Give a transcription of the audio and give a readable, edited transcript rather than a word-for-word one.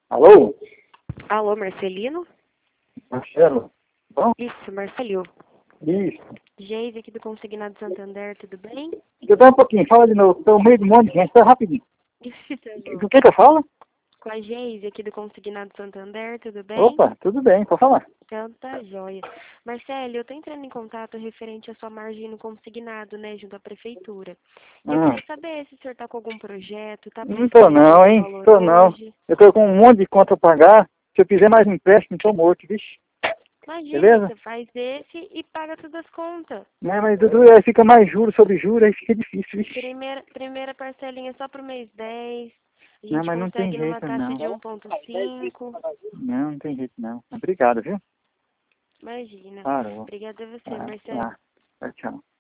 Alô? Alô, Marcelino? Marcelo? Bom? Isso, Marcelio. Isso. Geise aqui do Consignado Santander, tudo bem? Eu dou um pouquinho, fala de novo. Estou no meio de um monte de gente, tá rapidinho. Tá bom. O que eu falo? Com a Geise aqui do Consignado Santander, tudo bem? Opa, tudo bem, pode falar. Então tá jóia. Marcelo, eu tô entrando em contato referente à sua margem no consignado, né, junto à prefeitura. E eu queria saber se o senhor tá com algum projeto, tá Não tô precisando de não, algum hein? valor Tô não. hoje. Eu tô com um monte de conta a pagar. Se eu fizer mais empréstimo, tô morto, vixe. Imagina, Beleza? você faz esse e paga todas as contas. Né, mas Dudu, aí fica mais juros sobre juros, aí fica difícil, vixe. Primeira parcelinha só pro mês 10. A Não, gente mas não tem consegue numa jeito taxa não. de 1,5. Não, não tem jeito não. Obrigado, viu? Imagina. Parou. Obrigada a você, Tá, Marcelo. tá. Tchau, tchau.